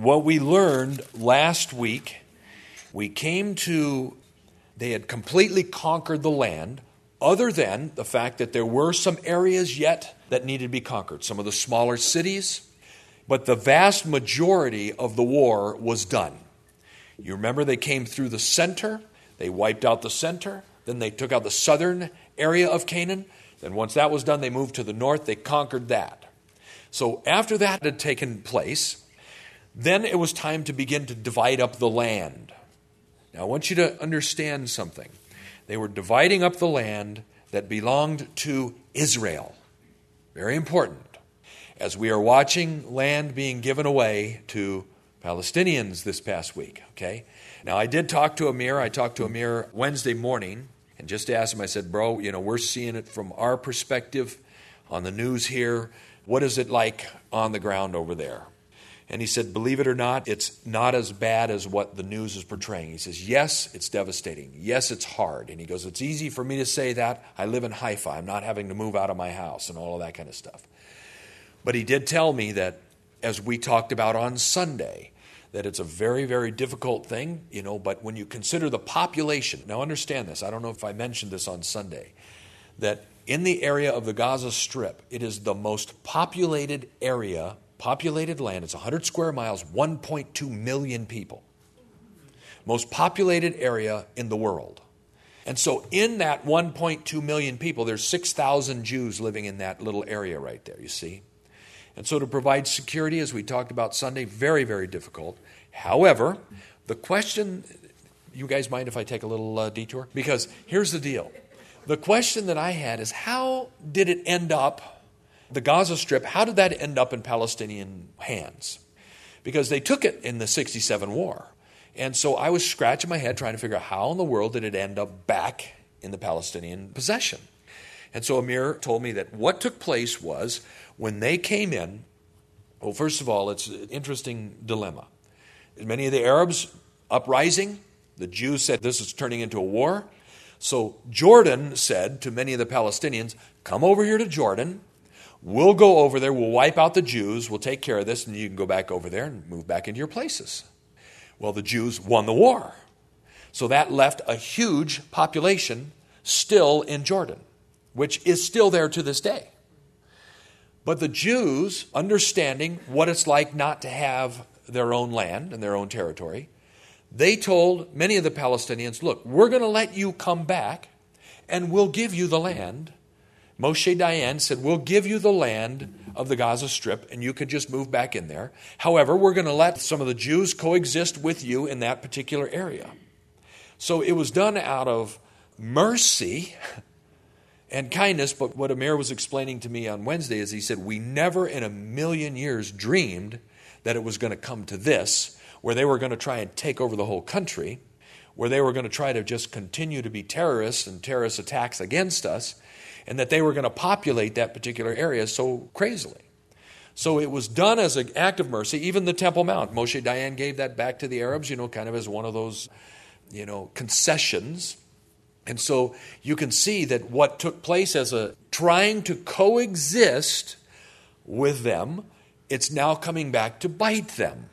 What we learned last week, we came to, they had completely conquered the land, other than the fact that there were some areas yet that needed to be conquered, some of the smaller cities, but the vast majority of the war was done. You remember they came through the center, they wiped out the center, then they took out the southern area of Canaan, then once that was done, they moved to the north, they conquered that. So after that had taken place, then it was time to begin to divide up the land. Now I want you to understand something. They were dividing up the land that belonged to Israel. Very important. As we are watching land being given away to Palestinians this past week, okay? Now I did talk to Amir. I talked to Amir Wednesday morning and just asked him, I said, bro, we're seeing it from our perspective on the news here. What is it like on the ground over there? And he said, believe it or not, it's not as bad as what the news is portraying. He says, yes, it's devastating. Yes, it's hard. And he goes, it's easy for me to say that. I live in Haifa. I'm not having to move out of my house and all of that kind of stuff. But he did tell me that, as we talked about on Sunday, that it's a very, very difficult thing, but when you consider the population, now understand this, I don't know if I mentioned this on Sunday, that in the area of the Gaza Strip, it is the most populated area, populated land. It's 100 square miles, 1.2 million people. Most populated area in the world. And so in that 1.2 million people, there's 6,000 Jews living in that little area right there, you see. And so to provide security, as we talked about Sunday, very, very difficult. However, the question, you guys mind if I take a little detour? Because here's the deal. The question that I had is, how did it end up, the Gaza Strip, how did that end up in Palestinian hands? Because they took it in the 67 war. And so I was scratching my head trying to figure out how in the world did it end up back in the Palestinian possession. And so Amir told me that what took place was when they came in, well, first of all, it's an interesting dilemma. Many of the Arabs uprising, the Jews said this is turning into a war. So Jordan said to many of the Palestinians, come over here to Jordan. We'll go over there. We'll wipe out the Jews. We'll take care of this, and you can go back over there and move back into your places. Well, the Jews won the war. So that left a huge population still in Jordan, which is still there to this day. But the Jews, understanding what it's like not to have their own land and their own territory, they told many of the Palestinians, look, we're going to let you come back and we'll give you the land. Moshe Dayan said, we'll give you the land of the Gaza Strip and you can just move back in there. However, we're going to let some of the Jews coexist with you in that particular area. So it was done out of mercy and kindness, but what Amir was explaining to me on Wednesday is he said, we never in a million years dreamed that it was going to come to this, where they were going to try and take over the whole country, where they were going to try to just continue to be terrorists and terrorist attacks against us, and that they were going to populate that particular area so crazily. So it was done as an act of mercy. Even the Temple Mount, Moshe Dayan gave that back to the Arabs, kind of as one of those, concessions. And so you can see that what took place as a trying to coexist with them, it's now coming back to bite them.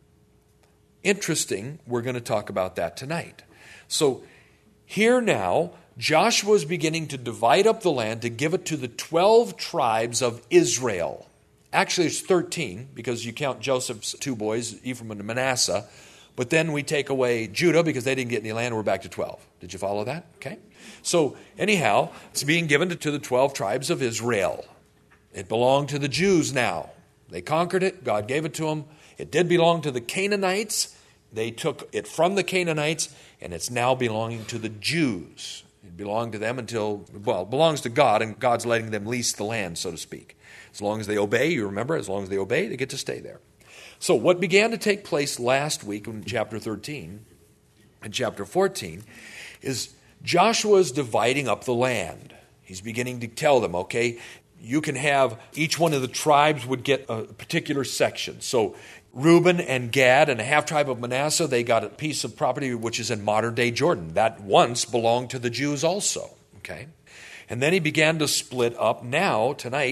Interesting, we're going to talk about that tonight. So here now, Joshua is beginning to divide up the land to give it to the 12 tribes of Israel. Actually, it's 13 because you count Joseph's two boys, Ephraim and Manasseh. But then we take away Judah because they didn't get any land. We're back to 12. Did you follow that? Okay. So anyhow, it's being given to the 12 tribes of Israel. It belonged to the Jews now. They conquered it. God gave it to them. It did belong to the Canaanites. They took it from the Canaanites, and it's now belonging to the Jews. It belonged to them it belongs to God, and God's letting them lease the land, so to speak. As long as they obey, you remember, as long as they obey, they get to stay there. So what began to take place last week in chapter 13 and chapter 14 is Joshua's dividing up the land. He's beginning to tell them, okay, you can have, each one of the tribes would get a particular section. So Reuben and Gad and a half tribe of Manasseh, they got a piece of property which is in modern day Jordan. That once belonged to the Jews also, okay? And then he began to split up now, tonight,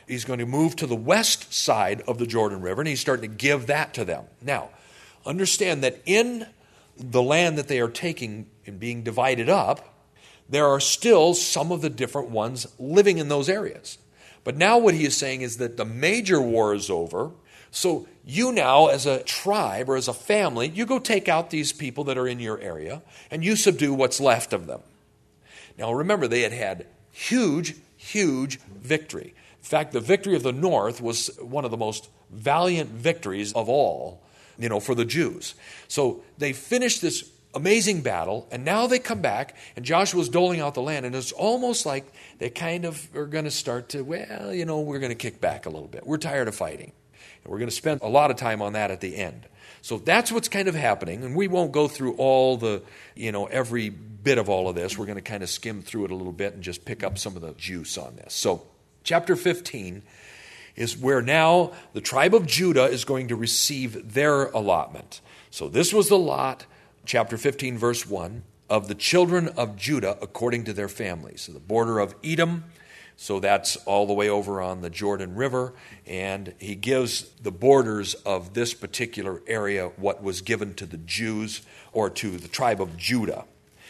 he's going to move to the west side of the Jordan River, and he's starting to give that to them. Now, understand that in the land that they are taking and being divided up, there are still some of the different ones living in those areas. But now what he is saying is that the major war is over. So you now, as a tribe or as a family, you go take out these people that are in your area, and you subdue what's left of them. Now remember, they had had huge victory. In fact, the victory of the north was one of the most valiant victories of all, for the Jews. So they finished this amazing battle, and now they come back, and Joshua's doling out the land, and it's almost like they kind of are going to start to, we're going to kick back a little bit. We're tired of fighting. And we're going to spend a lot of time on that at the end. So that's what's kind of happening, and we won't go through all the, every bit of all of this. We're going to kind of skim through it a little bit and just pick up some of the juice on this. So chapter 15 is where now the tribe of Judah is going to receive their allotment. So this was the lot, chapter 15, verse 1, of the children of Judah according to their families. So the border of Edom, so that's all the way over on the Jordan River, and he gives the borders of this particular area what was given to the Jews or to the tribe of Judah.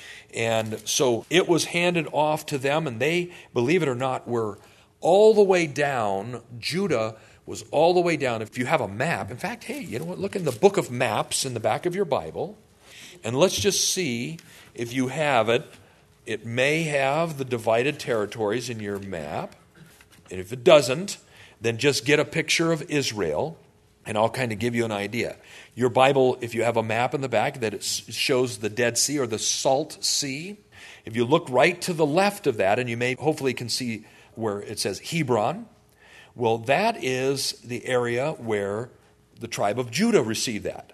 And so it was handed off to them, and they, believe it or not, were all the way down. Judah was all the way down. If you have a map, in fact, hey, you know what? Look in the book of maps in the back of your Bible, and let's just see if you have it. It may have the divided territories in your map. And if it doesn't, then just get a picture of Israel, and I'll kind of give you an idea. Your Bible, if you have a map in the back that it shows the Dead Sea or the Salt Sea, if you look right to the left of that, and you may hopefully can see where it says Hebron, well, that is the area where the tribe of Judah received that.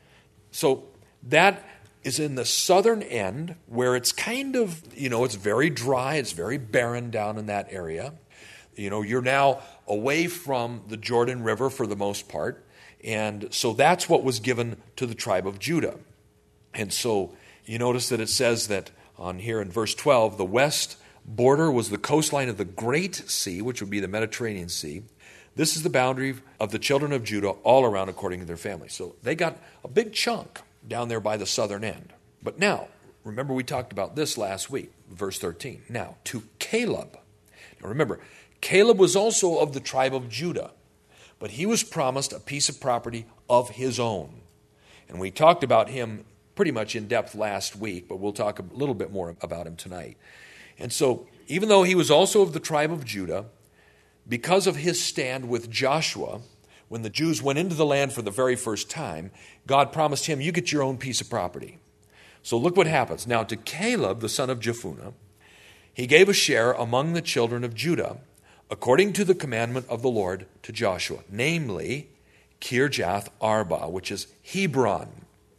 So that is in the southern end where it's kind of, it's very dry, it's very barren down in that area. You're now away from the Jordan River for the most part. And so that's what was given to the tribe of Judah. And so you notice that it says that on here in verse 12, the west border was the coastline of the Great Sea, which would be the Mediterranean Sea. This is the boundary of the children of Judah all around according to their families. So they got a big chunk down there by the southern end. But now, remember we talked about this last week, verse 13. Now, to Caleb. Now remember, Caleb was also of the tribe of Judah, but he was promised a piece of property of his own. And we talked about him pretty much in depth last week, but we'll talk a little bit more about him tonight. And so, even though he was also of the tribe of Judah, because of his stand with Joshua, when the Jews went into the land for the very first time, God promised him, you get your own piece of property. So look what happens. Now to Caleb, the son of Jephunneh, he gave a share among the children of Judah, according to the commandment of the Lord to Joshua, namely Kirjath Arba, which is Hebron.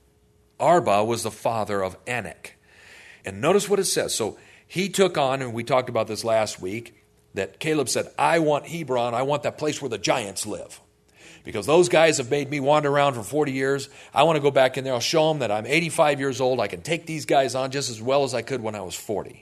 Arba was the father of Anak. And notice what it says. So he took on, and we talked about this last week, that Caleb said, I want Hebron, I want that place where the giants live. Because those guys have made me wander around for 40 years. I want to go back in there. I'll show them that I'm 85 years old. I can take these guys on just as well as I could when I was 40.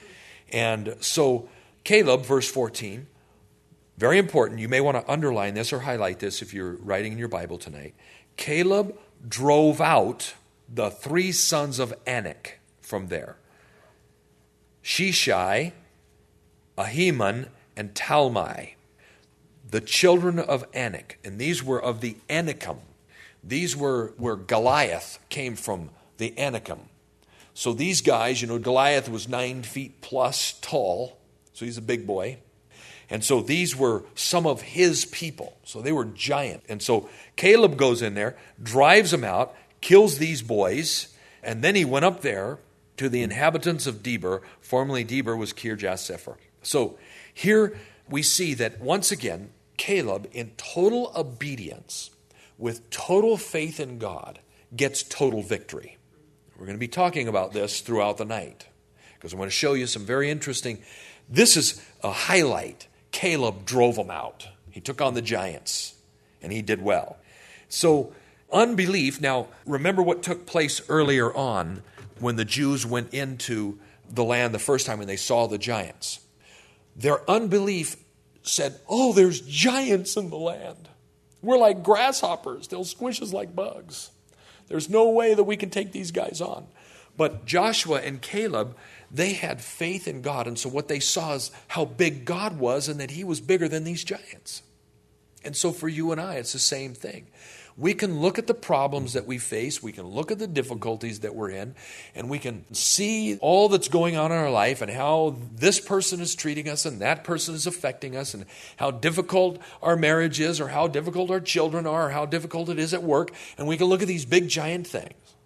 And so Caleb, verse 14, very important. You may want to underline this or highlight this if you're writing in your Bible tonight. Caleb drove out the three sons of Anak from there. Sheshai, Ahiman, and Talmai. The children of Anak, and these were of the Anakim. These were where Goliath came from, the Anakim. So these guys, Goliath was 9 feet plus tall, so he's a big boy. And so these were some of his people. So they were giant. And so Caleb goes in there, drives them out, kills these boys, and then he went up there to the inhabitants of Debir. Formerly Debir was Kirjath Sepher. So here we see that once again, Caleb, in total obedience, with total faith in God, gets total victory. We're going to be talking about this throughout the night, because I'm going to show you some very interesting. This is a highlight. Caleb drove them out. He took on the giants, and he did well. So unbelief, now remember what took place earlier on when the Jews went into the land the first time when they saw the giants. Their unbelief said, oh, there's giants in the land. We're like grasshoppers. They'll squish us like bugs. There's no way that we can take these guys on. But Joshua and Caleb, they had faith in God. And so what they saw is how big God was and that he was bigger than these giants. And so for you and I, it's the same thing. We can look at the problems that we face, we can look at the difficulties that we're in, and we can see all that's going on in our life and how this person is treating us and that person is affecting us and how difficult our marriage is or how difficult our children are or how difficult it is at work. And we can look at these big giant things.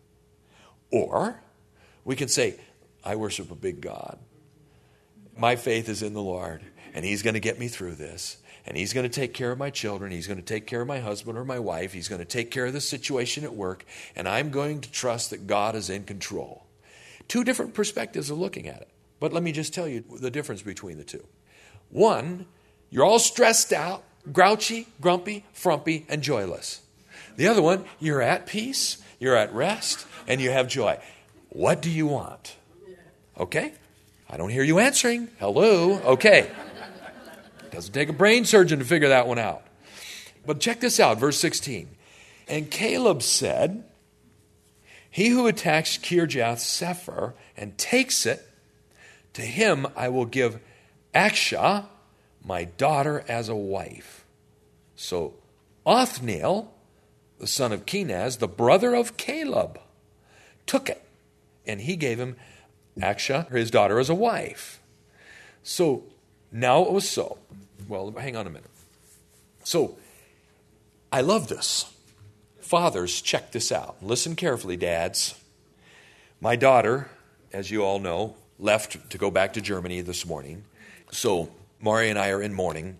Or we can say, I worship a big God. My faith is in the Lord, and he's going to get me through this. And he's going to take care of my children. He's going to take care of my husband or my wife. He's going to take care of the situation at work. And I'm going to trust that God is in control. Two different perspectives of looking at it. But let me just tell you the difference between the two. One, you're all stressed out, grouchy, grumpy, frumpy, and joyless. The other one, you're at peace, you're at rest, and you have joy. What do you want? Okay? I don't hear you answering. Hello? Okay. Doesn't take a brain surgeon to figure that one out. But check this out, verse 16. And Caleb said, he who attacks Kirjath Sepher and takes it, to him I will give Akshah, my daughter, as a wife. So Othniel, the son of Kenaz, the brother of Caleb, took it. And he gave him Akshah, his daughter, as a wife. So now it was so. Well, hang on a minute. So, I love this. Fathers, check this out. Listen carefully, dads. My daughter, as you all know, left to go back to Germany this morning. So, Maury and I are in mourning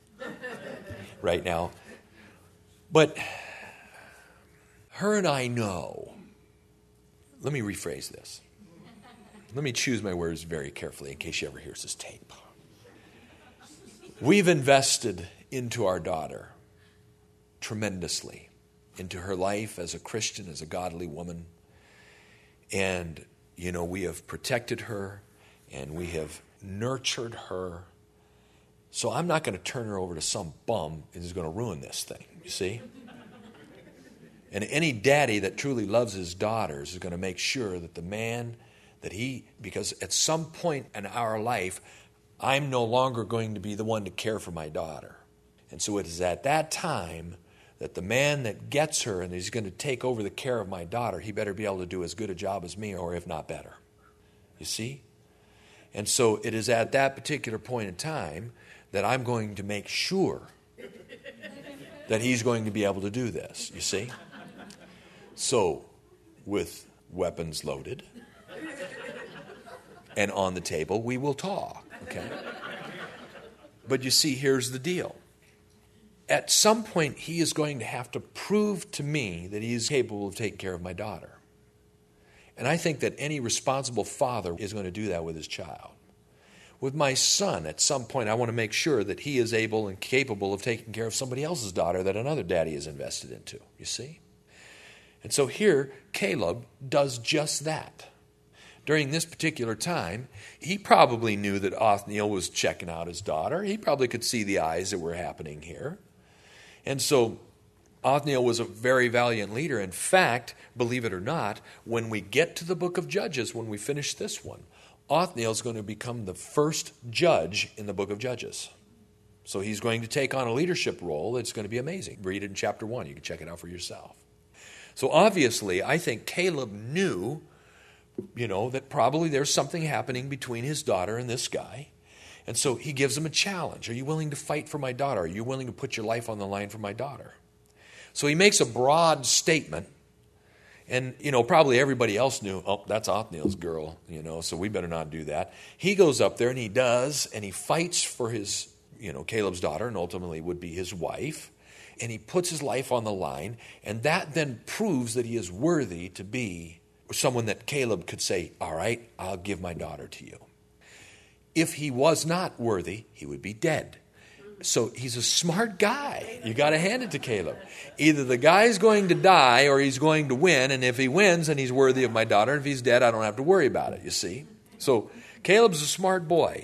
right now. But her and I know. Let me rephrase this. Let me choose my words very carefully in case she ever hears this tape. We've invested into our daughter tremendously, into her life as a Christian, as a godly woman. And, we have protected her and we have nurtured her. So I'm not going to turn her over to some bum who's going to ruin this thing, you see? And any daddy that truly loves his daughters is going to make sure that the man because at some point in our life, I'm no longer going to be the one to care for my daughter. And so it is at that time that the man that gets her and is going to take over the care of my daughter, he better be able to do as good a job as me, or if not better. You see? And so it is at that particular point in time that I'm going to make sure that he's going to be able to do this. You see? So, with weapons loaded and on the table, we will talk. Okay? But you see, here's the deal. At some point, he is going to have to prove to me that he is capable of taking care of my daughter. And I think that any responsible father is going to do that with his child. With my son, at some point, I want to make sure that he is able and capable of taking care of somebody else's daughter that another daddy is invested into. You see? And so here, Caleb does just that. During this particular time, he probably knew that Othniel was checking out his daughter. He probably could see the eyes that were happening here. And so Othniel was a very valiant leader. In fact, believe it or not, when we get to the book of Judges, when we finish this one, Othniel is going to become the first judge in the book of Judges. So he's going to take on a leadership role that's going to be amazing. Read it in chapter 1. You can check it out for yourself. So obviously, I think Caleb knew that probably there's something happening between his daughter and this guy. And so he gives him a challenge. Are you willing to fight for my daughter? Are you willing to put your life on the line for my daughter? So he makes a broad statement. And, probably everybody else knew, oh, that's Othniel's girl, so we better not do that. He goes up there and he does, and he fights for his, Caleb's daughter, and ultimately would be his wife. And he puts his life on the line. And that then proves that he is worthy to be someone that Caleb could say, all right, I'll give my daughter to you. If he was not worthy, he would be dead. So he's a smart guy. You got to hand it to Caleb. Either the guy's going to die or he's going to win. And if he wins, then he's worthy of my daughter. If he's dead, I don't have to worry about it, you see. So Caleb's a smart boy.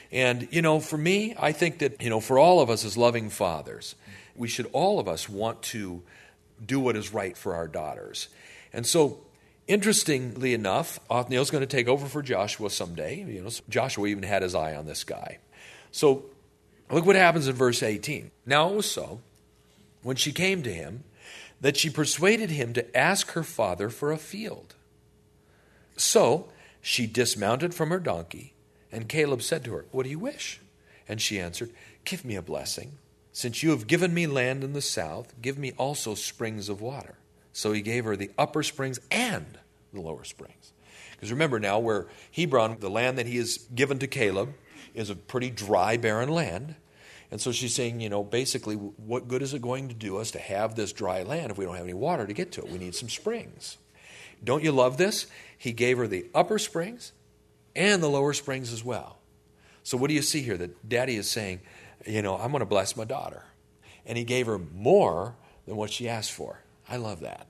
And, for me, I think that, for all of us as loving fathers, we should all of us want to do what is right for our daughters. And so, interestingly enough, Othniel's going to take over for Joshua someday. Joshua even had his eye on this guy. So, look what happens in verse 18. Now it was so, when she came to him, that she persuaded him to ask her father for a field. So she dismounted from her donkey, and Caleb said to her, "What do you wish?" And she answered, "Give me a blessing. Since you have given me land in the south, give me also springs of water." So he gave her the upper springs and the lower springs. Because remember now, where Hebron, the land that he has given to Caleb, is a pretty dry, barren land. And so she's saying, basically, what good is it going to do us to have this dry land if we don't have any water to get to it? We need some springs. Don't you love this? He gave her the upper springs and the lower springs as well. So what do you see here? That Daddy is saying, I'm going to bless my daughter. And he gave her more than what she asked for. I love that.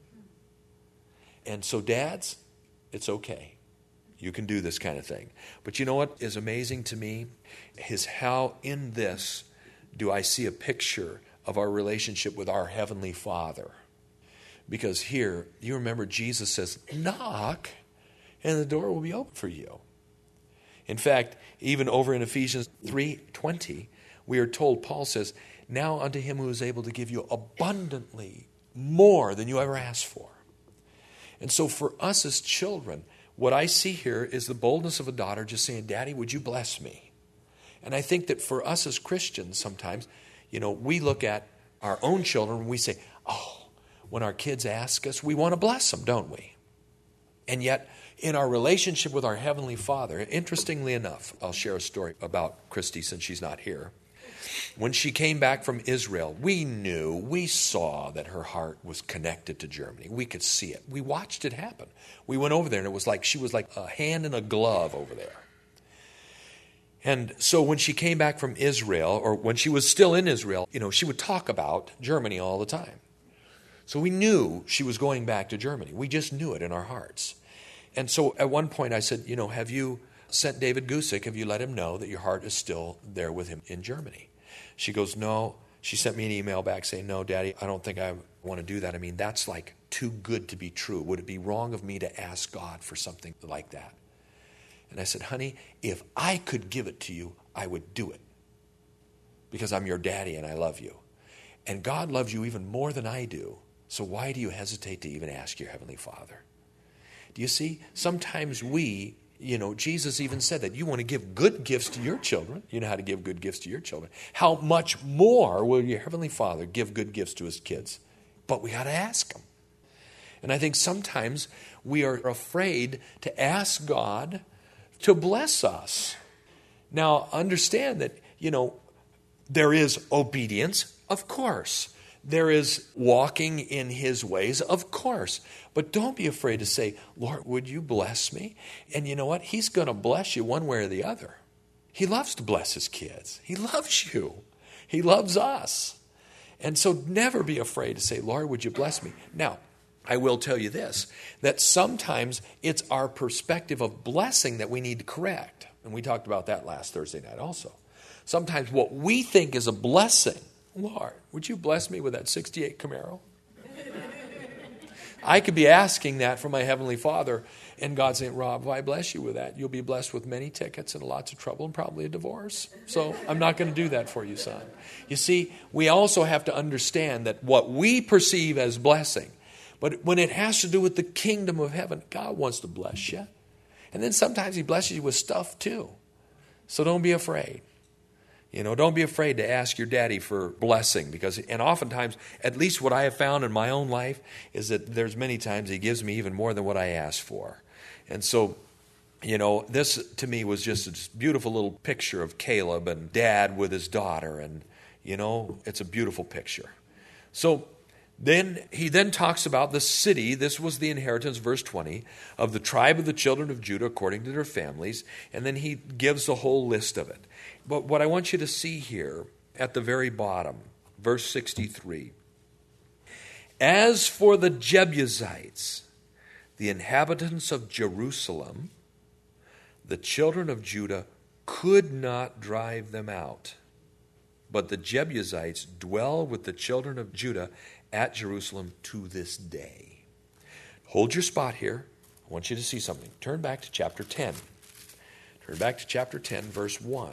And so dads, it's okay. You can do this kind of thing. But you know what is amazing to me is how in this do I see a picture of our relationship with our Heavenly Father. Because here, you remember Jesus says, knock, and the door will be open for you. In fact, even over in Ephesians 3:20, we are told, Paul says, now unto him who is able to give you abundantly more than you ever asked for. And so for us as children, what I see here is the boldness of a daughter just saying, Daddy, would you bless me? And I think that for us as Christians sometimes, we look at our own children and we say, when our kids ask us, we want to bless them, don't we? And yet, in our relationship with our Heavenly Father, interestingly enough, I'll share a story about Christy since she's not here. When she came back from Israel, we saw that her heart was connected to Germany. We could see it. We watched it happen. We went over there and it was like she was like a hand in a glove over there. And so when she came back from Israel, or when she was still in Israel, she would talk about Germany all the time. So we knew she was going back to Germany. We just knew it in our hearts. And so at one point I said, have you sent David Gusick, have you let him know that your heart is still there with him in Germany? She goes, no. She sent me an email back saying, no, Daddy, I don't think I want to do that. I mean, that's like too good to be true. Would it be wrong of me to ask God for something like that? And I said, honey, if I could give it to you, I would do it. Because I'm your daddy and I love you. And God loves you even more than I do. So why do you hesitate to even ask your Heavenly Father? Do you see? Sometimes we, Jesus even said that you want to give good gifts to your children. You know how to give good gifts to your children. How much more will your Heavenly Father give good gifts to his kids? But we got to ask him. And I think sometimes we are afraid to ask God to bless us. Now, understand that, there is obedience, of course. There is walking in his ways, of course. But don't be afraid to say, Lord, would you bless me? And you know what? He's going to bless you one way or the other. He loves to bless his kids. He loves you. He loves us. And so never be afraid to say, Lord, would you bless me? Now, I will tell you this, that sometimes it's our perspective of blessing that we need to correct. And we talked about that last Thursday night also. Sometimes what we think is a blessing, Lord, would you bless me with that 68 Camaro? I could be asking that from my Heavenly Father, and God saying, Rob, if I bless you with that, you'll be blessed with many tickets and lots of trouble and probably a divorce. So I'm not going to do that for you, son. You see, we also have to understand that what we perceive as blessing, but when it has to do with the kingdom of heaven, God wants to bless you. And then sometimes he blesses you with stuff too. So don't be afraid. Don't be afraid to ask your daddy for blessing and oftentimes, at least what I have found in my own life, is that there's many times he gives me even more than what I ask for. And so, this to me was just a beautiful little picture of Caleb and dad with his daughter. And, it's a beautiful picture. So then he talks about the city. This was the inheritance, verse 20, of the tribe of the children of Judah according to their families. And then he gives the whole list of it. But what I want you to see here at the very bottom, verse 63. As for the Jebusites, the inhabitants of Jerusalem, the children of Judah could not drive them out. But the Jebusites dwell with the children of Judah at Jerusalem to this day. Hold your spot here. I want you to see something. Turn back to chapter 10. Turn back to chapter 10, verse 1.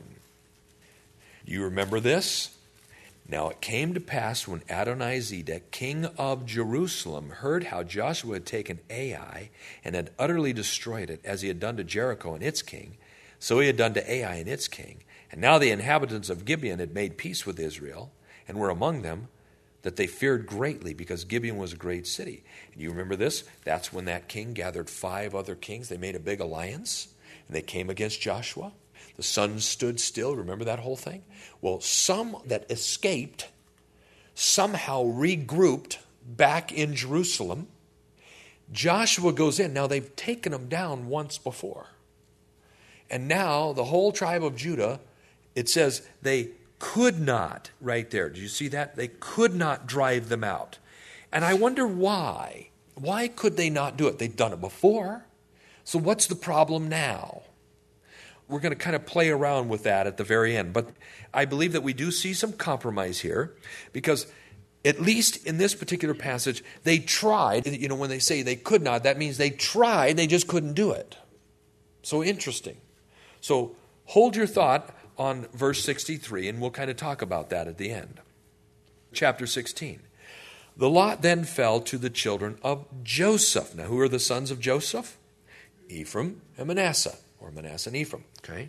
You remember this? Now it came to pass when Adonizedek, king of Jerusalem, heard how Joshua had taken Ai and had utterly destroyed it, as he had done to Jericho and its king, so he had done to Ai and its king. And now the inhabitants of Gibeon had made peace with Israel, and were among them, that they feared greatly, because Gibeon was a great city. And you remember this? That's when that king gathered 5 other kings. They made a big alliance, and they came against Joshua. The sun stood still. Remember that whole thing? Well, some that escaped somehow regrouped back in Jerusalem. Joshua goes in. Now, they've taken them down once before. And now the whole tribe of Judah, it says they could not, right there. Did you see that? They could not drive them out. And I wonder why. Why could they not do it? They've done it before. So what's the problem now? We're going to kind of play around with that at the very end. But I believe that we do see some compromise here, because at least in this particular passage, they tried. You know, when they say they could not, that means they tried, they just couldn't do it. So interesting. So hold your thought on verse 63, and we'll kind of talk about that at the end. Chapter 16. The lot then fell to the children of Joseph. Now, who are the sons of Joseph? Ephraim and Manasseh, or Manasseh and Ephraim. Okay.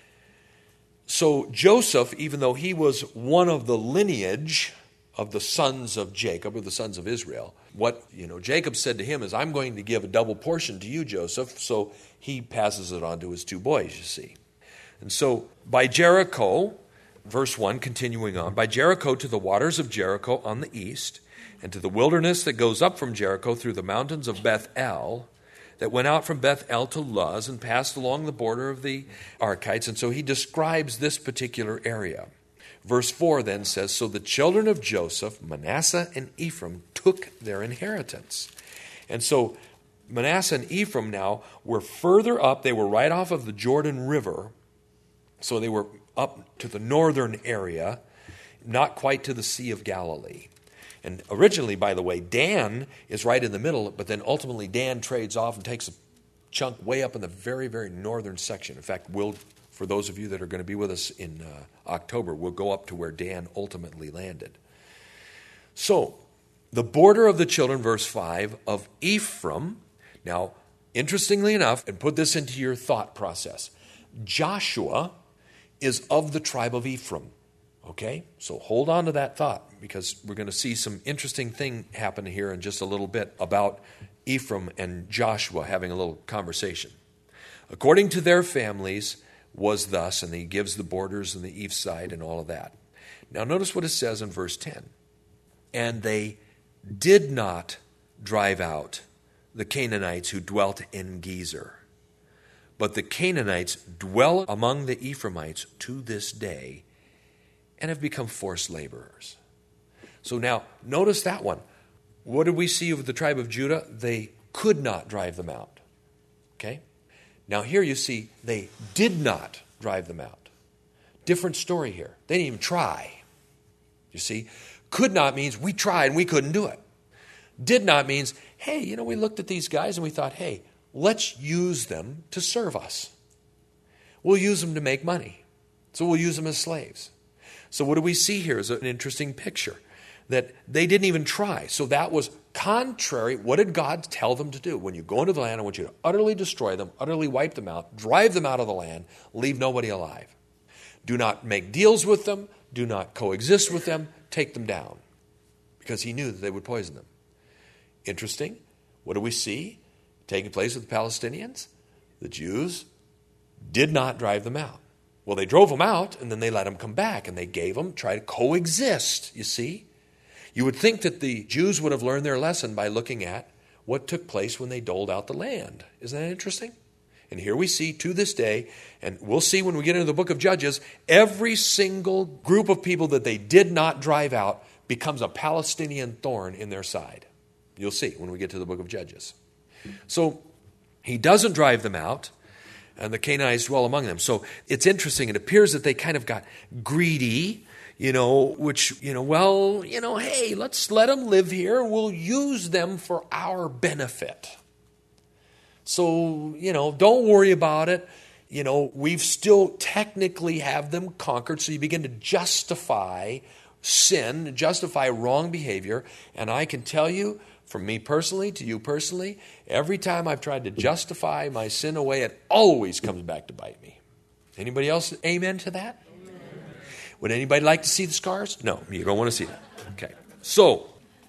So Joseph, even though he was one of the lineage of the sons of Jacob, or the sons of Israel, what Jacob said to him is, I'm going to give a double portion to you, Joseph. So he passes it on to his 2 boys, you see. And so by Jericho, verse 1, continuing on, by Jericho to the waters of Jericho on the east, and to the wilderness that goes up from Jericho through the mountains of Bethel, that went out from Bethel to Luz and passed along the border of the Archites. And so he describes this particular area. Verse 4 then says, so the children of Joseph, Manasseh and Ephraim, took their inheritance. And so Manasseh and Ephraim now were further up. They were right off of the Jordan River. So they were up to the northern area, not quite to the Sea of Galilee. And originally, by the way, Dan is right in the middle, but then ultimately Dan trades off and takes a chunk way up in the very, very northern section. In fact, for those of you that are going to be with us in October, we'll go up to where Dan ultimately landed. So, the border of the children, verse 5, of Ephraim. Now, interestingly enough, and put this into your thought process, Joshua is of the tribe of Ephraim. Okay? So hold on to that thought, because we're going to see some interesting thing happen here in just a little bit about Ephraim and Joshua having a little conversation. According to their families was thus, and he gives the borders and the east side and all of that. Now notice what it says in verse 10. And they did not drive out the Canaanites who dwelt in Gezer, but the Canaanites dwell among the Ephraimites to this day, and have become forced laborers. So now, notice that one. What did we see of the tribe of Judah? They could not drive them out. Okay? Now here you see, they did not drive them out. Different story here. They didn't even try. You see? Could not means we tried and we couldn't do it. Did not means, hey, we looked at these guys and we thought, hey, let's use them to serve us. We'll use them to make money. So we'll use them as slaves. So what do we see here is an interesting picture, that they didn't even try. So that was contrary. What did God tell them to do? When you go into the land, I want you to utterly destroy them, utterly wipe them out, drive them out of the land, leave nobody alive. Do not make deals with them. Do not coexist with them. Take them down, because he knew that they would poison them. Interesting. What do we see taking place with the Palestinians? The Jews did not drive them out. Well, they drove them out, and then they let them come back, and they try to coexist, you see. You would think that the Jews would have learned their lesson by looking at what took place when they doled out the land. Isn't that interesting? And here we see to this day, and we'll see when we get into the book of Judges, every single group of people that they did not drive out becomes a Palestinian thorn in their side. You'll see when we get to the book of Judges. So he doesn't drive them out. and the Canaanites dwell among them. So it's interesting. It appears that they kind of got greedy, which, hey, let's let them live here. We'll use them for our benefit. So, don't worry about it. We've still technically have them conquered. So you begin to justify sin, justify wrong behavior. And I can tell you, from me personally to you personally, every time I've tried to justify my sin away, it always comes back to bite me. Anybody else amen to that? Amen. Would anybody like to see the scars? No, you don't want to see that. Okay. So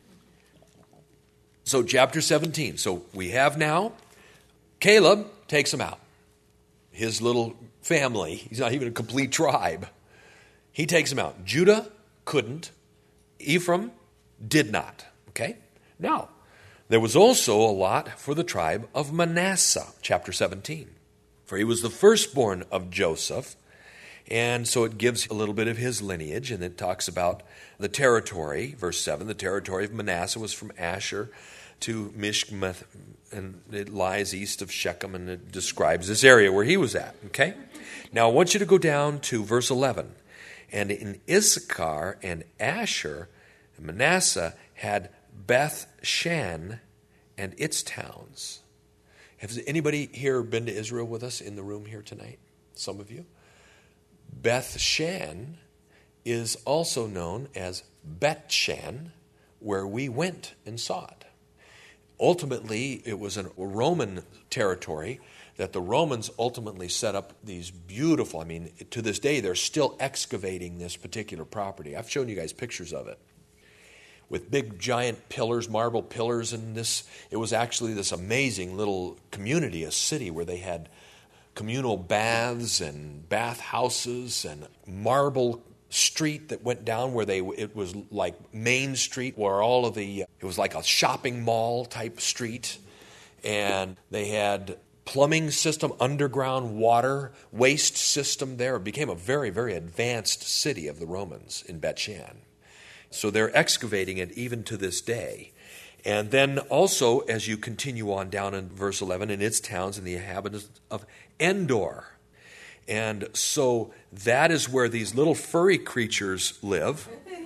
chapter 17. So we have now, Caleb takes them out. His little family, he's not even a complete tribe. He takes them out. Judah couldn't. Ephraim did not. Okay? Now, there was also a lot for the tribe of Manasseh, chapter 17. For he was the firstborn of Joseph, and so it gives a little bit of his lineage, and it talks about the territory. Verse 7, the territory of Manasseh was from Asher to Mishmeth, and it lies east of Shechem, and it describes this area where he was at. Okay? Now, I want you to go down to verse 11. And in Issachar and Asher, Manasseh had Beth-Shan and its towns. Has anybody here been to Israel with us in the room here tonight? Some of you. Beth-Shan is also known as Bet-Shan, where we went and saw it. Ultimately, it was a Roman territory that the Romans ultimately set up these beautiful, to this day, they're still excavating this particular property. I've shown you guys pictures of it. With big giant pillars, marble pillars, and it was actually this amazing little community, a city where they had communal baths and bath houses and marble street that went down where it was like Main Street, where it was like a shopping mall type street, and they had plumbing system, underground water, waste system there. It became a very, very advanced city of the Romans in Bet-Shan. So they're excavating it even to this day. And then also, as you continue on down in verse 11, in its towns and the inhabitants of Endor. And so that is where these little furry creatures live.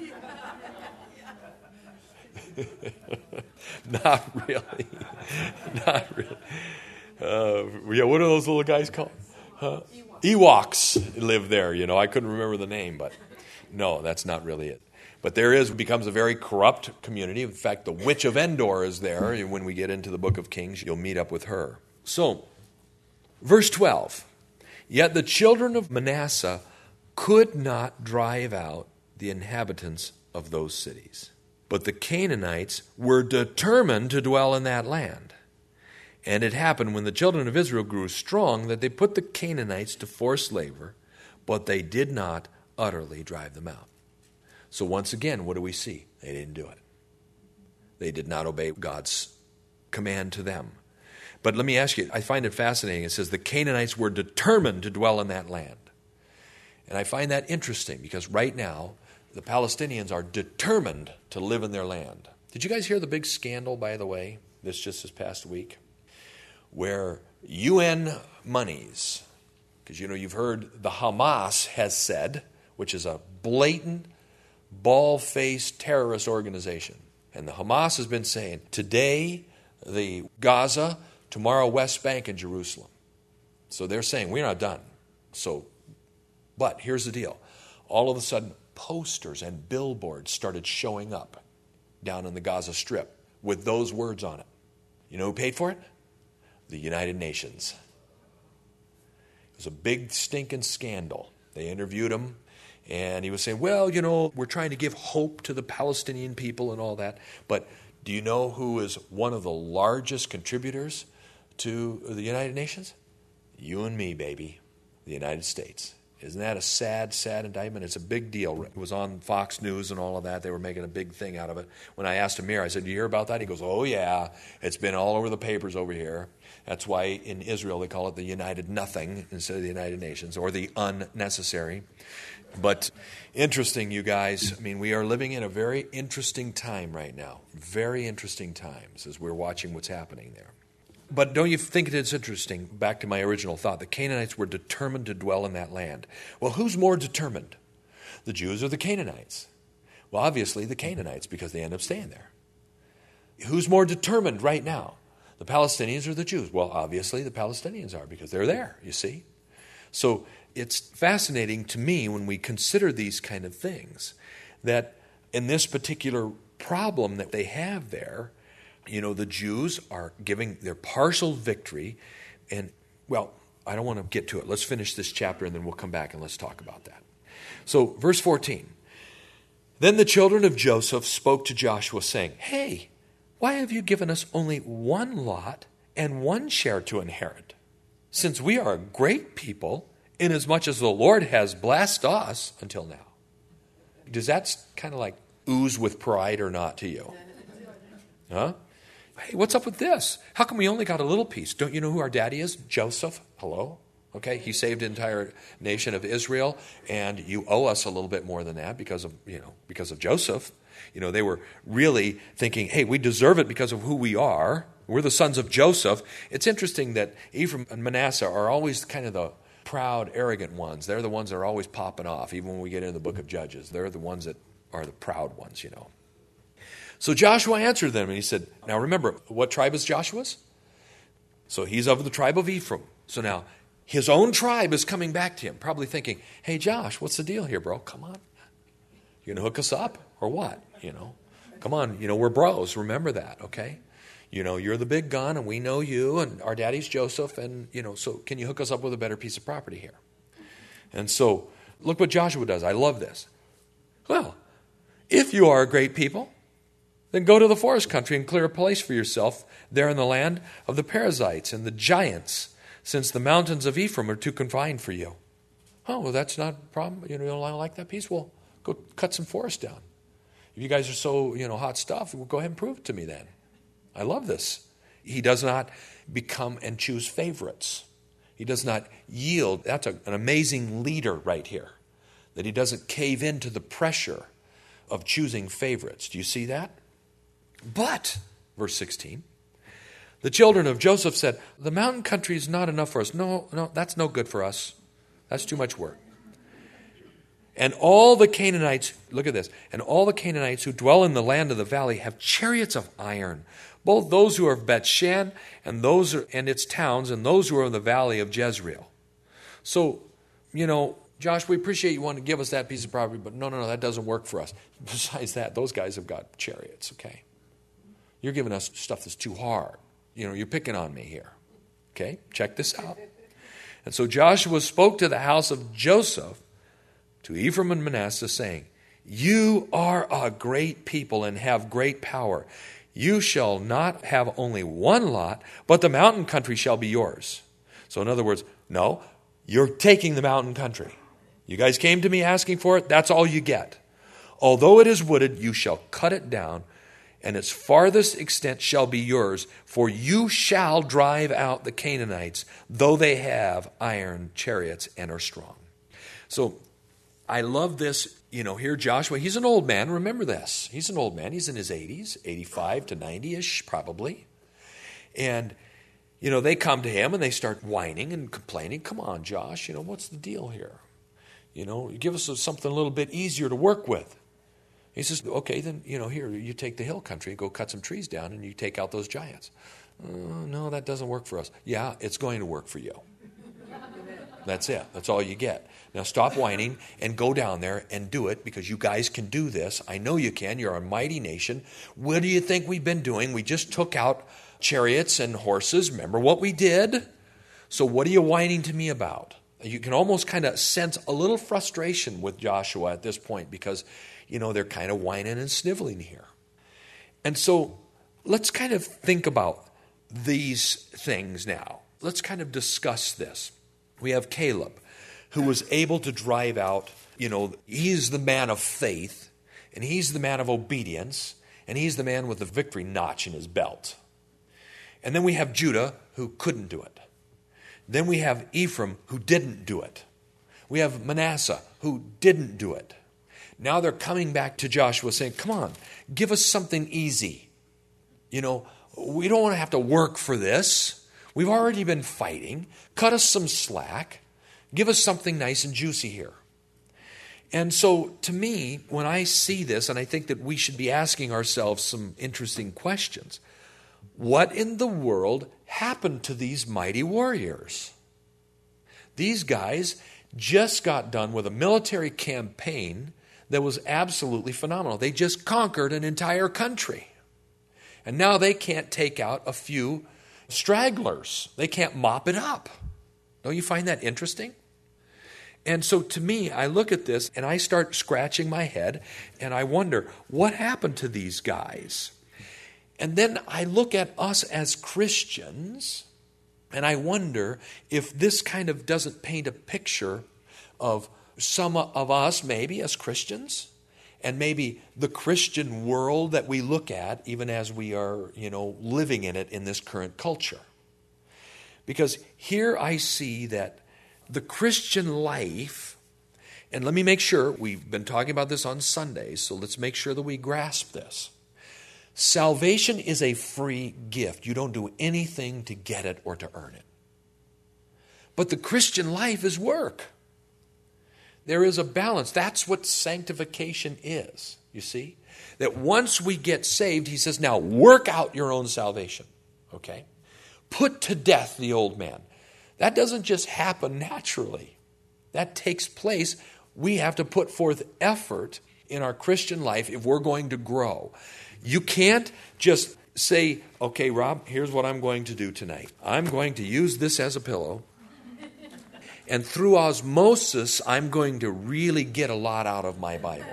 Not really. Not really. What are those little guys called? Ewoks live there. I couldn't remember the name, but no, that's not really it. But becomes a very corrupt community. In fact, the witch of Endor is there. And when we get into the book of Kings, you'll meet up with her. So, verse 12. Yet the children of Manasseh could not drive out the inhabitants of those cities. But the Canaanites were determined to dwell in that land. And it happened when the children of Israel grew strong that they put the Canaanites to forced labor, but they did not utterly drive them out. So once again, what do we see? They didn't do it. They did not obey God's command to them. But let me ask you, I find it fascinating. It says the Canaanites were determined to dwell in that land. And I find that interesting because right now, the Palestinians are determined to live in their land. Did you guys hear the big scandal, by the way, this past week? Where UN monies, because you've heard the Hamas has said, which is a blatant, bald-faced terrorist organization. And the Hamas has been saying, today the Gaza, tomorrow West Bank and Jerusalem. So they're saying, we're not done. But here's the deal. All of a sudden, posters and billboards started showing up down in the Gaza Strip with those words on it. You know who paid for it? The United Nations. It was a big stinking scandal. They interviewed him, and he was saying, well, we're trying to give hope to the Palestinian people and all that. But do you know who is one of the largest contributors to the United Nations? You and me, baby. The United States. Isn't that a sad, sad indictment? It's a big deal. It was on Fox News and all of that. They were making a big thing out of it. When I asked Amir, I said, do you hear about that? He goes, oh, yeah. It's been all over the papers over here. That's why in Israel they call it the United Nothing instead of the United Nations, or the unnecessary. But interesting, you guys. We are living in a very interesting time right now. Very interesting times as we're watching what's happening there. But don't you think it's interesting, back to my original thought, the Canaanites were determined to dwell in that land. Well, who's more determined? The Jews or the Canaanites? Well, obviously the Canaanites, because they end up staying there. Who's more determined right now? The Palestinians or the Jews? Well, obviously the Palestinians are, because they're there, you see. So it's fascinating to me when we consider these kind of things, that in this particular problem that they have there, the Jews are giving their partial victory. And, well, I don't want to get to it. Let's finish this chapter and then we'll come back and let's talk about that. So, verse 14. Then the children of Joseph spoke to Joshua, saying, "Hey, why have you given us only one lot and one share to inherit? Since we are a great people, inasmuch as the Lord has blessed us until now." Does that kind of like ooze with pride or not to you? Huh? Hey, what's up with this? How come we only got a little piece? Don't you know who our daddy is? Joseph. Hello? Okay, he saved the entire nation of Israel, and you owe us a little bit more than that because of Joseph. They were really thinking, hey, we deserve it because of who we are. We're the sons of Joseph. It's interesting that Ephraim and Manasseh are always kind of the proud, arrogant ones. They're the ones that are always popping off, even when we get into the book of Judges. They're the ones that are the proud ones, So Joshua answered them, and he said, now remember, what tribe is Joshua's? So he's of the tribe of Ephraim. So now his own tribe is coming back to him, probably thinking, hey, Josh, what's the deal here, bro? Come on. You going to hook us up or what? Come on, we're bros. Remember that, okay? You're the big gun, and we know you, and our daddy's Joseph, and, so can you hook us up with a better piece of property here? And so look what Joshua does. I love this. Well, if you are a great people, then go to the forest country and clear a place for yourself there in the land of the Perizzites and the giants, since the mountains of Ephraim are too confined for you. Oh, well, that's not a problem. You don't like that piece? Well, go cut some forest down. If you guys are so, hot stuff, well, go ahead and prove it to me then. I love this. He does not become and choose favorites. He does not yield. That's an amazing leader right here, that he doesn't cave into the pressure of choosing favorites. Do you see that? But, verse 16, the children of Joseph said, the mountain country is not enough for us. No, that's no good for us. That's too much work. And all the Canaanites, look at this, and all the Canaanites who dwell in the land of the valley have chariots of iron, both those who are of Bethshan and its towns, and those who are in the valley of Jezreel. So, Josh, we appreciate you wanting to give us that piece of property, but no, that doesn't work for us. Besides that, those guys have got chariots, okay? You're giving us stuff that's too hard. You're picking on me here. Okay, check this out. And so Joshua spoke to the house of Joseph, to Ephraim and Manasseh, saying, you are a great people and have great power. You shall not have only one lot, but the mountain country shall be yours. So in other words, no, you're taking the mountain country. You guys came to me asking for it. That's all you get. Although it is wooded, you shall cut it down, and its farthest extent shall be yours, for you shall drive out the Canaanites, though they have iron chariots and are strong. So I love this, here Joshua, he's an old man, remember this. He's an old man, he's in his 80s, 85 to 90-ish probably. And, they come to him and they start whining and complaining. Come on, Josh, what's the deal here? Give us something a little bit easier to work with. He says, okay, then, here, you take the hill country, go cut some trees down, and you take out those giants. No, that doesn't work for us. Yeah, it's going to work for you. That's it. That's all you get. Now stop whining and go down there and do it, because you guys can do this. I know you can. You're a mighty nation. What do you think we've been doing? We just took out chariots and horses. Remember what we did? So what are you whining to me about? You can almost kind of sense a little frustration with Joshua at this point, because they're kind of whining and sniveling here. And so let's kind of think about these things now. Let's kind of discuss this. We have Caleb, who was able to drive out, he's the man of faith, and he's the man of obedience, and he's the man with the victory notch in his belt. And then we have Judah, who couldn't do it. Then we have Ephraim, who didn't do it. We have Manasseh, who didn't do it. Now they're coming back to Joshua saying, come on, give us something easy. We don't want to have to work for this. We've already been fighting. Cut us some slack. Give us something nice and juicy here. And so, to me, when I see this, and I think that we should be asking ourselves some interesting questions. What in the world happened to these mighty warriors? These guys just got done with a military campaign that was absolutely phenomenal. They just conquered an entire country. And now they can't take out a few stragglers. They can't mop it up. Don't you find that interesting? And so to me, I look at this and I start scratching my head and I wonder, what happened to these guys? And then I look at us as Christians and I wonder if this kind of doesn't paint a picture of some of us, maybe as Christians, and maybe the Christian world that we look at even as we are, living in it in this current culture. Because here I see that the Christian life, and let me make sure, we've been talking about this on Sundays, so let's make sure that we grasp this. Salvation is a free gift. You don't do anything to get it or to earn it. But the Christian life is work. There is a balance. That's what sanctification is, you see? That once we get saved, he says, now work out your own salvation, okay? Put to death the old man. That doesn't just happen naturally. That takes place. We have to put forth effort in our Christian life if we're going to grow. You can't just say, okay, Rob, here's what I'm going to do tonight. I'm going to use this as a pillow. And through osmosis, I'm going to really get a lot out of my Bible.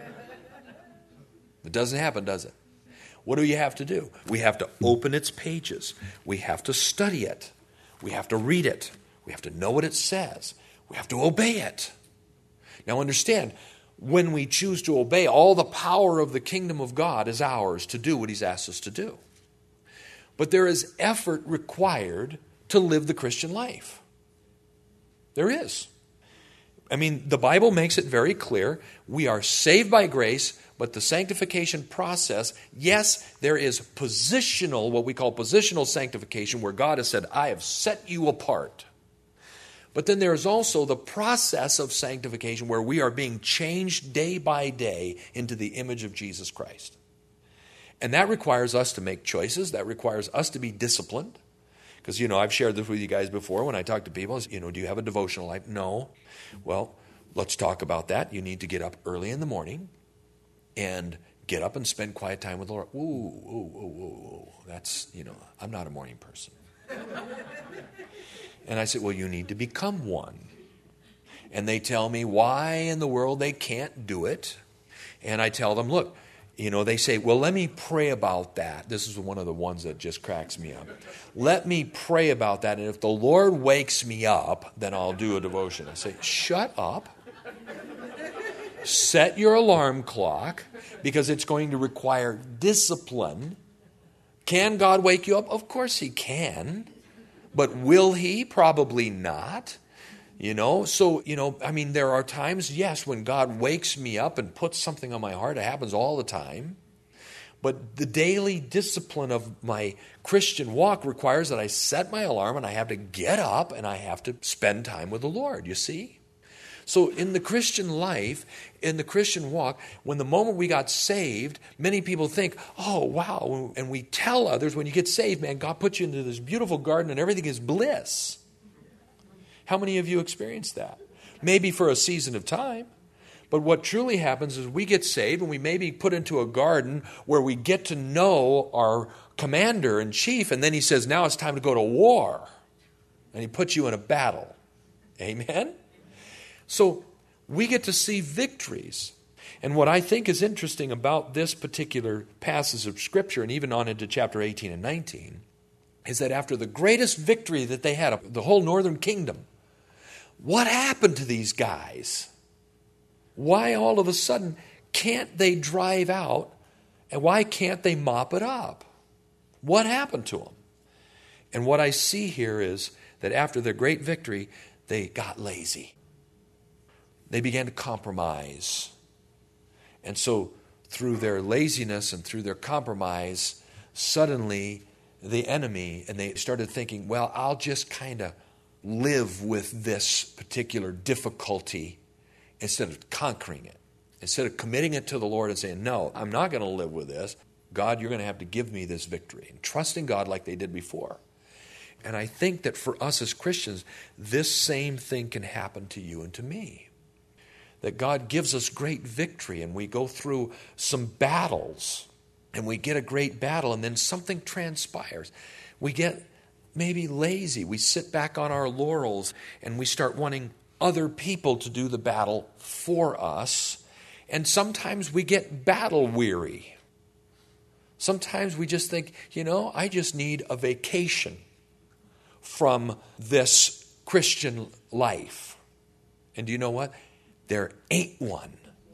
It doesn't happen, does it? What do you have to do? We have to open its pages. We have to study it. We have to read it. We have to know what it says. We have to obey it. Now understand, when we choose to obey, all the power of the kingdom of God is ours to do what he's asked us to do. But there is effort required to live the Christian life. There is. I mean, the Bible makes it very clear. We are saved by grace, but the sanctification process, yes, there is positional, what we call positional sanctification, where God has said, I have set you apart. But then there is also the process of sanctification where we are being changed day by day into the image of Jesus Christ. And that requires us to make choices. That requires us to be disciplined. Because, I've shared this with you guys before when I talk to people. Do you have a devotional life? No. Well, let's talk about that. You need to get up early in the morning and get up and spend quiet time with the Lord. Ooh. That's, I'm not a morning person. And I said, well, you need to become one. And they tell me why in the world they can't do it. And I tell them, look, they say, well, let me pray about that. This is one of the ones that just cracks me up. Let me pray about that. And if the Lord wakes me up, then I'll do a devotion. I say, shut up. Set your alarm clock, because it's going to require discipline. Can God wake you up? Of course he can. But will he? Probably not. So, there are times, yes, when God wakes me up and puts something on my heart. It happens all the time. But the daily discipline of my Christian walk requires that I set my alarm and I have to get up and I have to spend time with the Lord, you see? So in the Christian life, in the Christian walk, when the moment we got saved, many people think, oh, wow. And we tell others, when you get saved, man, God put you into this beautiful garden and everything is bliss. How many of you experienced that? Maybe for a season of time. But what truly happens is we get saved and we may be put into a garden where we get to know our commander in chief, and then he says, now it's time to go to war. And he puts you in a battle. Amen? So we get to see victories. And what I think is interesting about this particular passage of Scripture, and even on into chapter 18 and 19, is that after the greatest victory that they had, the whole northern kingdom, what happened to these guys? Why all of a sudden can't they drive out, and why can't they mop it up? What happened to them? And what I see here is that after their great victory, they got lazy. They began to compromise. And so through their laziness and through their compromise, suddenly the enemy, and they started thinking, well, I'll just kind of live with this particular difficulty instead of conquering it. Instead of committing it to the Lord and saying, no, I'm not going to live with this. God, you're going to have to give me this victory. And trusting God like they did before. And I think that for us as Christians, this same thing can happen to you and to me. That God gives us great victory and we go through some battles and we get a great battle and then something transpires. We get maybe lazy. We sit back on our laurels and we start wanting other people to do the battle for us. And sometimes we get battle weary. Sometimes we just think, I just need a vacation from this Christian life. And do you know what? There ain't one.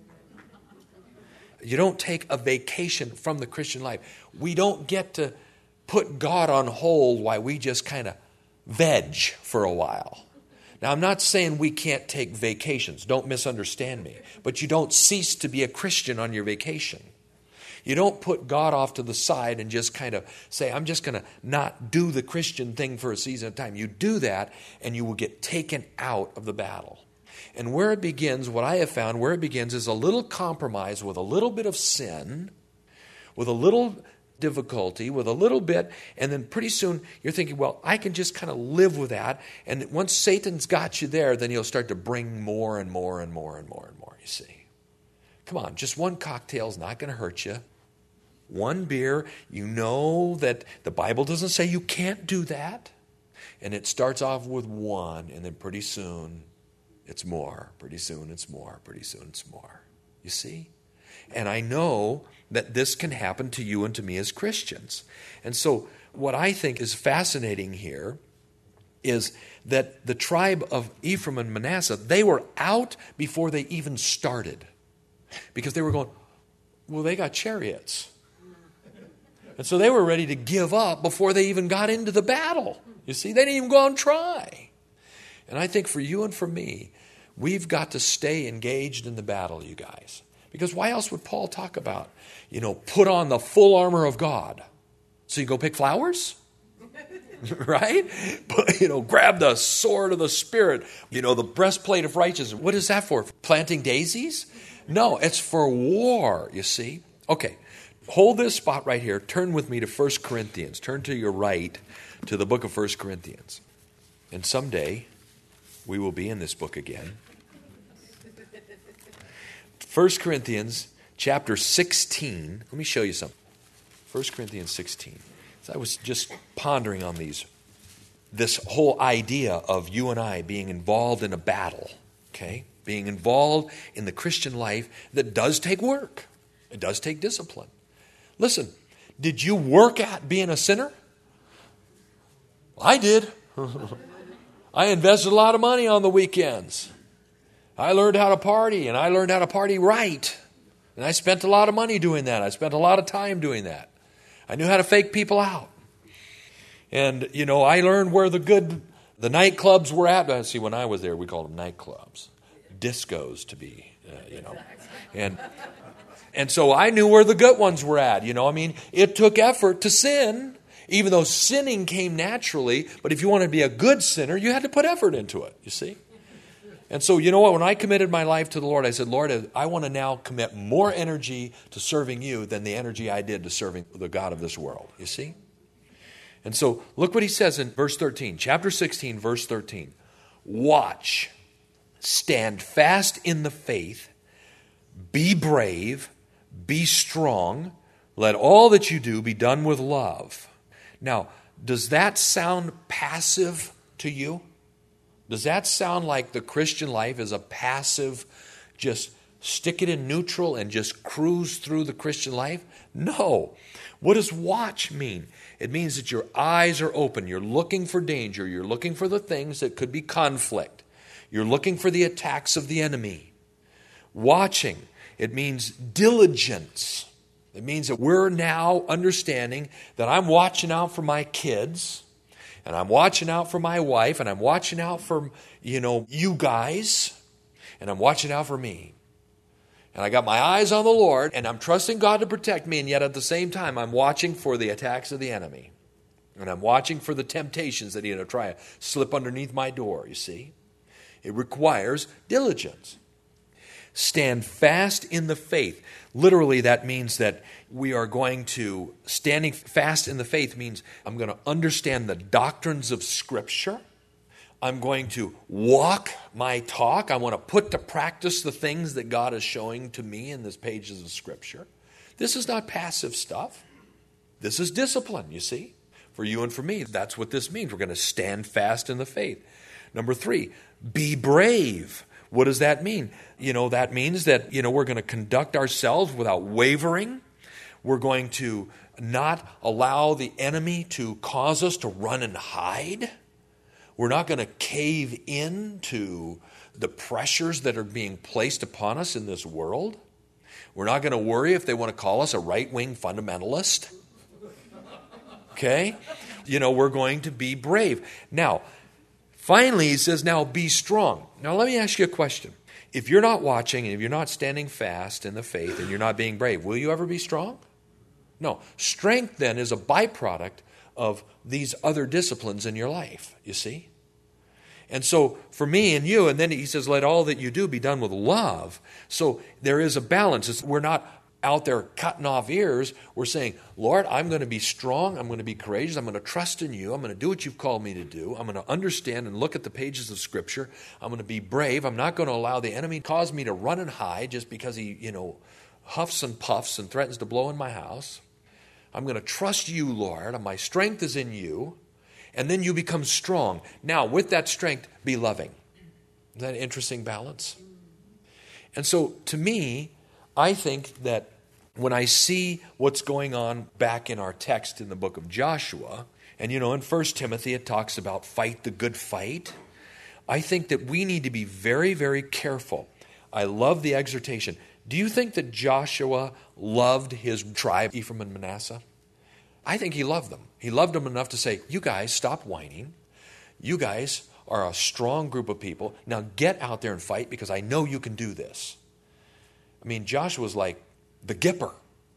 You don't take a vacation from the Christian life. We don't get to put God on hold while we just kind of veg for a while. Now, I'm not saying we can't take vacations. Don't misunderstand me. But you don't cease to be a Christian on your vacation. You don't put God off to the side and just kind of say, I'm just going to not do the Christian thing for a season of time. You do that and you will get taken out of the battle. And where it begins, what I have found, where it begins is a little compromise with a little bit of sin, with a little difficulty, with a little bit, and then pretty soon you're thinking, well, I can just kind of live with that. And once Satan's got you there, then he'll start to bring more and more and more and more and more, you see. Come on, just one cocktail's not going to hurt you. One beer, you know that the Bible doesn't say you can't do that. And it starts off with one, and then pretty soon it's more. Pretty soon it's more. Pretty soon it's more. You see? And I know that this can happen to you and to me as Christians. And so what I think is fascinating here is that the tribe of Ephraim and Manasseh, they were out before they even started. Because they were going, well, they got chariots. And so they were ready to give up before they even got into the battle. You see, they didn't even go and try. And I think for you and for me, we've got to stay engaged in the battle, you guys. Because why else would Paul talk about, put on the full armor of God? So you go pick flowers? Right? But, grab the sword of the Spirit, the breastplate of righteousness. What is that for? Planting daisies? No, it's for war, you see. Okay, hold this spot right here. Turn with me to 1 Corinthians. Turn to your right to the book of 1 Corinthians. And someday we will be in this book again. 1 Corinthians chapter 16. Let me show you something. 1 Corinthians 16. So I was just pondering on this whole idea of you and I being involved in a battle, okay? Being involved in the Christian life that does take work. It does take discipline. Listen, did you work at being a sinner? I did. I invested a lot of money on the weekends. I learned how to party, and I learned how to party right. And I spent a lot of money doing that. I spent a lot of time doing that. I knew how to fake people out. And, I learned where the nightclubs were at. See, when I was there, we called them nightclubs. Discos to be, And so I knew where the good ones were at. It took effort to sin, even though sinning came naturally. But if you wanted to be a good sinner, you had to put effort into it, you see. And so, you know what? When I committed my life to the Lord, I said, Lord, I want to now commit more energy to serving you than the energy I did to serving the God of this world, you see. And so look what he says in verse 13, chapter 16, verse 13. Watch, stand fast in the faith, be brave, be strong, let all that you do be done with love. Now, does that sound passive to you? Does that sound like the Christian life is a passive, just stick it in neutral and just cruise through the Christian life? No. What does watch mean? It means that your eyes are open. You're looking for danger. You're looking for the things that could be conflict. You're looking for the attacks of the enemy. Watching, it means diligence. It means that we're now understanding that I'm watching out for my kids, and I'm watching out for my wife, and I'm watching out for, you guys, and I'm watching out for me. And I got my eyes on the Lord, and I'm trusting God to protect me, and yet at the same time, I'm watching for the attacks of the enemy. And I'm watching for the temptations that he's going to try to slip underneath my door, you see. It requires diligence. Stand fast in the faith. Literally, that means that we are going to, standing fast in the faith means I'm going to understand the doctrines of Scripture. I'm going to walk my talk. I want to put to practice the things that God is showing to me in these pages of Scripture. This is not passive stuff. This is discipline, you see. For you and for me, that's what this means. We're going to stand fast in the faith. Number 3, be brave. What does that mean? That means that, we're going to conduct ourselves without wavering. We're going to not allow the enemy to cause us to run and hide. We're not going to cave in to the pressures that are being placed upon us in this world. We're not going to worry if they want to call us a right-wing fundamentalist. Okay? We're going to be brave. Now, finally, he says, now be strong. Now, let me ask you a question. If you're not watching and if you're not standing fast in the faith and you're not being brave, will you ever be strong? No. Strength, then, is a byproduct of these other disciplines in your life, you see? And so, for me and you, and then he says, let all that you do be done with love. So, there is a balance. We're not out there cutting off ears. We're saying, Lord, I'm going to be strong. I'm going to be courageous. I'm going to trust in you. I'm going to do what you've called me to do. I'm going to understand and look at the pages of Scripture. I'm going to be brave. I'm not going to allow the enemy to cause me to run and hide just because he, huffs and puffs and threatens to blow in my house. I'm going to trust you, Lord. My strength is in you. And then you become strong. Now, with that strength, be loving. Isn't that an interesting balance? And so, to me, I think that when I see what's going on back in our text in the book of Joshua, and in 1 Timothy it talks about fight the good fight, I think that we need to be very, very careful. I love the exhortation. Do you think that Joshua loved his tribe, Ephraim and Manasseh? I think he loved them. He loved them enough to say, you guys, stop whining. You guys are a strong group of people. Now get out there and fight because I know you can do this. I mean, Joshua's like the Gipper.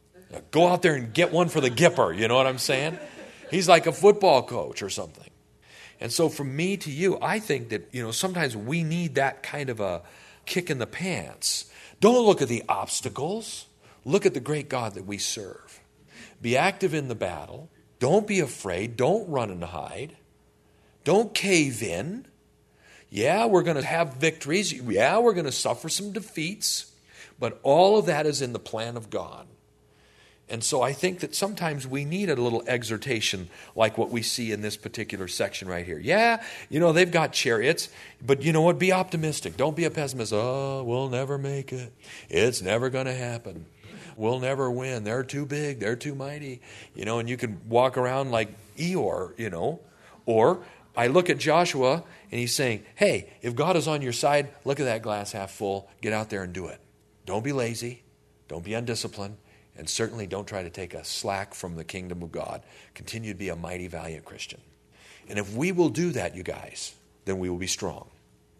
Go out there and get one for the Gipper. You know what I'm saying? He's like a football coach or something. And so from me to you, I think that, sometimes we need that kind of a kick in the pants. Don't look at the obstacles. Look at the great God that we serve. Be active in the battle. Don't be afraid. Don't run and hide. Don't cave in. Yeah, we're going to have victories. Yeah, we're going to suffer some defeats. But all of that is in the plan of God. And so I think that sometimes we need a little exhortation like what we see in this particular section right here. Yeah, they've got chariots, but you know what? Be optimistic. Don't be a pessimist. Oh, we'll never make it. It's never going to happen. We'll never win. They're too big. They're too mighty. And you can walk around like Eeyore, Or I look at Joshua and he's saying, hey, if God is on your side, look at that glass half full. Get out there and do it. Don't be lazy. Don't be undisciplined. And certainly don't try to take a slack from the kingdom of God. Continue to be a mighty, valiant Christian. And if we will do that, you guys, then we will be strong.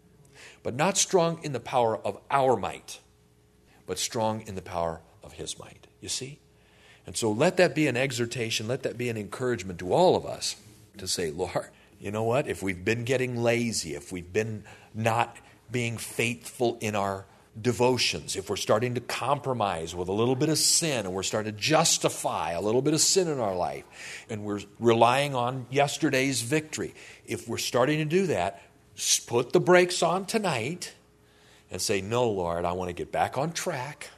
But not strong in the power of our might, but strong in the power of His might. You see? And so let that be an exhortation. Let that be an encouragement to all of us to say, Lord, you know what? If we've been getting lazy, if we've been not being faithful in our devotions, if we're starting to compromise with a little bit of sin and we're starting to justify a little bit of sin in our life and we're relying on yesterday's victory, if we're starting to do that, put the brakes on tonight and say, no, Lord, I want to get back on track.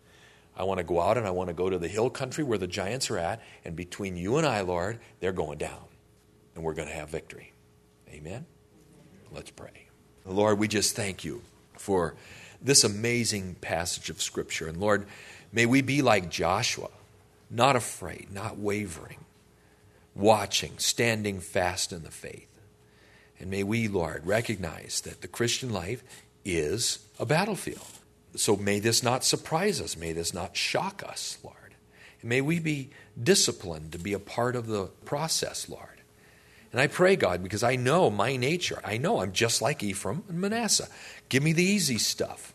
I want to go out and I want to go to the hill country where the giants are at, and between you and I, Lord, they're going down and we're going to have victory. Amen? Let's pray. Lord, we just thank you for this amazing passage of Scripture. And Lord, may we be like Joshua, not afraid, not wavering, watching, standing fast in the faith. And may we, Lord, recognize that the Christian life is a battlefield. So may this not surprise us. May this not shock us, Lord. And may we be disciplined to be a part of the process, Lord. And I pray, God, because I know my nature. I know I'm just like Ephraim and Manasseh. Give me the easy stuff.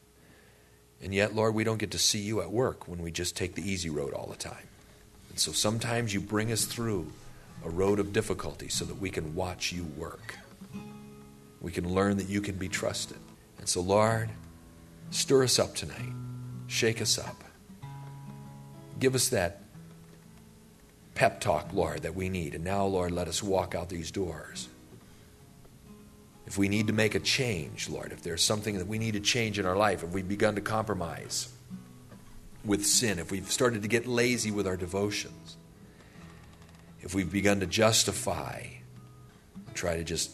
And yet, Lord, we don't get to see you at work when we just take the easy road all the time. And so sometimes you bring us through a road of difficulty so that we can watch you work. We can learn that you can be trusted. And so, Lord, stir us up tonight. Shake us up. Give us that pep talk, Lord, that we need. And now, Lord, let us walk out these doors. If we need to make a change, Lord, if there's something that we need to change in our life, if we've begun to compromise with sin, if we've started to get lazy with our devotions, if we've begun to justify and try to just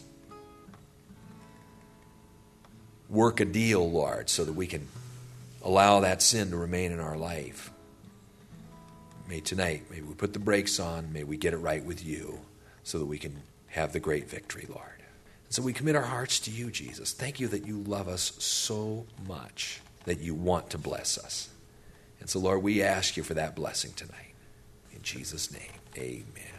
work a deal, Lord, so that we can allow that sin to remain in our life. May tonight, may we put the brakes on, may we get it right with you so that we can have the great victory, Lord. And so we commit our hearts to you, Jesus. Thank you that you love us so much, that you want to bless us. And so, Lord, we ask you for that blessing tonight. In Jesus' name, amen.